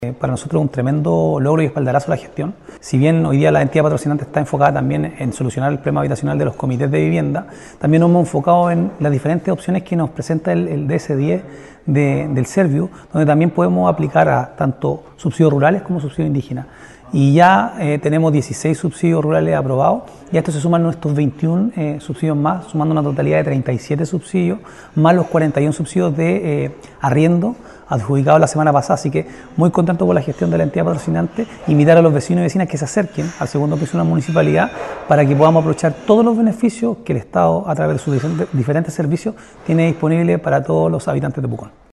Para nosotros es un tremendo logro y espaldarazo la gestión. Si bien hoy día la entidad patrocinante está enfocada también en solucionar el problema habitacional de los comités de vivienda, también nos hemos enfocado en las diferentes opciones que nos presenta el DS10 del Serviu, donde también podemos aplicar a tanto subsidios rurales como subsidios indígenas. Y ya tenemos 16 subsidios rurales aprobados y a esto se suman nuestros 21 subsidios más, sumando una totalidad de 37 subsidios, más los 41 subsidios de arriendo adjudicados la semana pasada. Así que muy contento con la gestión de la entidad patrocinante, invitar a los vecinos y vecinas que se acerquen al segundo piso de una municipalidad para que podamos aprovechar todos los beneficios que el Estado, a través de sus diferentes servicios, tiene disponible para todos los habitantes de Pucón.